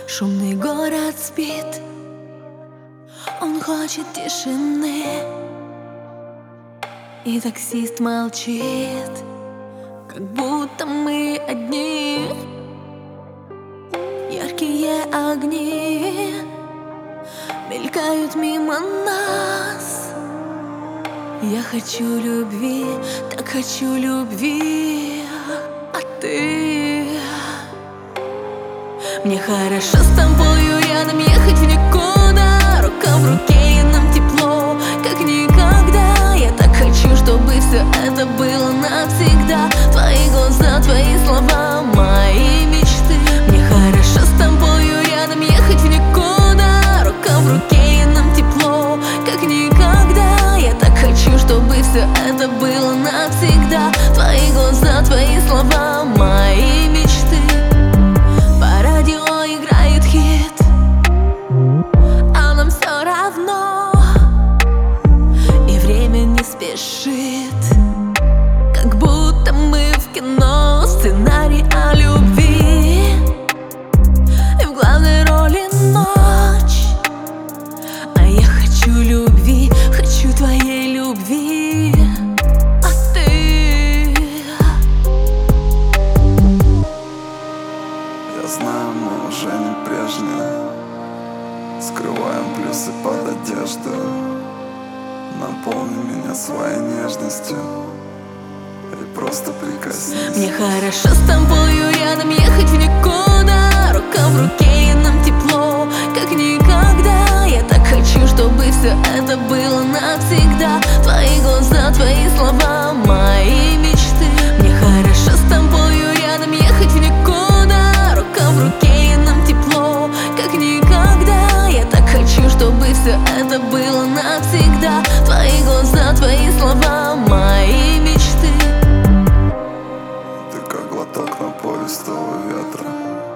Шумный город спит, он хочет тишины, и таксист молчит, как будто мы одни. Яркие огни мелькают мимо нас. Я хочу любви, так хочу любви, а ты? Мне хорошо с тобою рядом, ехать в никуда, рука в руке и нам тепло, как никогда. Я так хочу, чтобы все это было навсегда. Твои глаза, твои слова, мои мечты. Мне хорошо с тобою рядом, ехать в никуда, рука в руке и нам тепло, как никогда. Я так хочу, чтобы все это было навсегда. Твои глаза, твои слова, мои мечты. По радио играет хит, а нам все равно, и время не спешит, как будто мы в кино. Сценарий о любви, и в главной роли ночь. А я хочу любви, хочу твоей любви, а ты? Я знаю, мы уже не прежние, скрываем плюсы под одеждой. Наполни меня своей нежностью и просто прикоснись. Мне хорошо с тобою рядом, ехать в никуда, рука в руке и нам тепло, как никогда. Я так хочу, чтобы все это было навсегда. Твои глаза, твои слова, мои мечты. Мне хорошо с тобою рядом, ехать в никуда, рука в руке и нам тепло, как никогда. Я так хочу, чтобы все это было навсегда. Твои глаза, твои слова, мои мечты. Ты как глоток напористого ветра,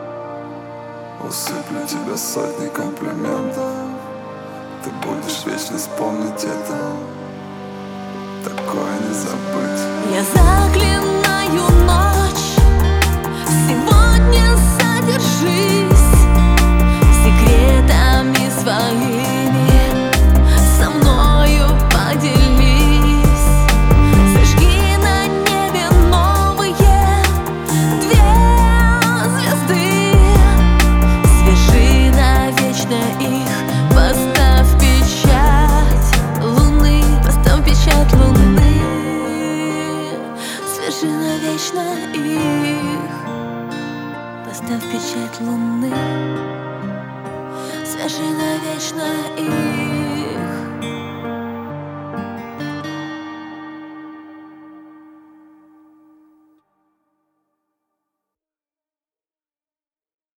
усыплю тебя сотней комплиментов. Ты будешь вечно помнить это, такое не забыть. Я заклинаю ночь, сегодня задержись, секретами своими со мною поделись. Зажги на небе новые две звезды, свяжи навечно их, поставь печать луны, поставь печать луны, свяжи навечно их, поставь печать луны, свяжи навечно их.